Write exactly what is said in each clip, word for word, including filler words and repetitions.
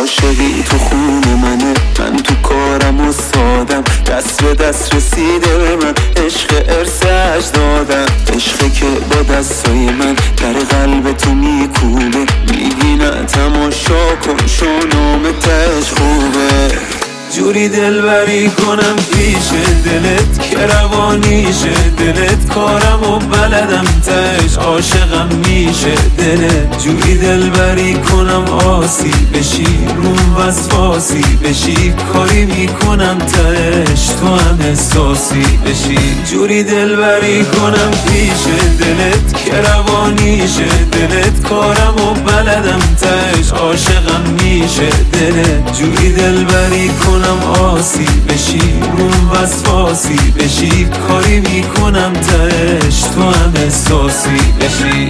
عاشقی تو خون منه، من تو کارم و سادم، دست به دست رسیده به من، عشق ارث اجدادم، عشقی که با دستای من در قلب تو میکوبه، میگی نه تماشا کن شونام تش خوبه. جوری دلبری کنم پیش دلت که روانیشه دلت، کارم و بلدم تش عاشقم میشه دلت. جوری دلبری کنم آسی بشی روم وسواسی بشی، کاری میکنم تش تو هم احساسی بشی. جوری دلبری کنم پیش دلت که روانیشه دلت، کارم و بلدم تش عاشقم میشه دلت. جوری دلبری کنم آسی بشی روم وسواسی بشی، کاری میکنم تش تو هم احساسی بشی.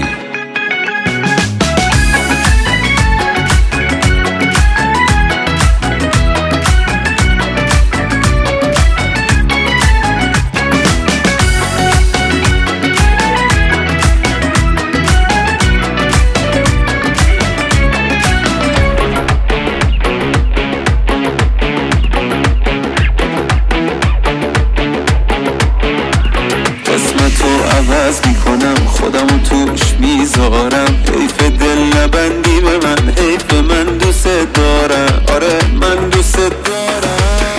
عوض میکنم خودمو توش میذارم، حیف دل نبندی به من، حیف من دوست دارم، آره من دوست دارم.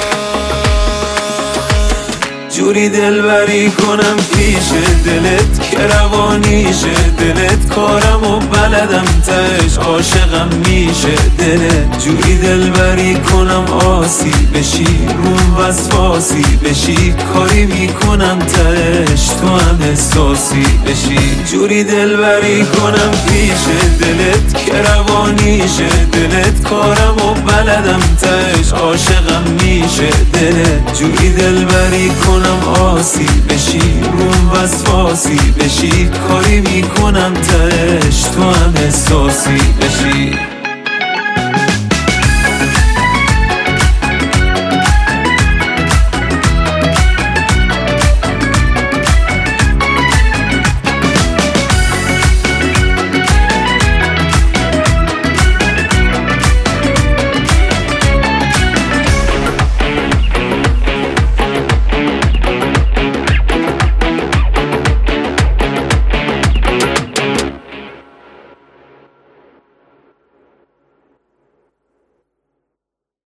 جوری دلبری کنم پیش دلت که روانیشه دلت، کارم و بلدم تش عاشقم میشه دلت. جوری دلبری کنم آسی بشی روم وسواسی بشی، کاری میکنم تش تو هم احساسی بشی. جوری دلبری کنم پیش دلت که روانیشه دلت، کارم و بلدم تش عاشقم میشه دلت. جوری دلبری کنم آسی بشی روم وسواسی بشی، کاری میکنم تش تو هم احساسی بشی.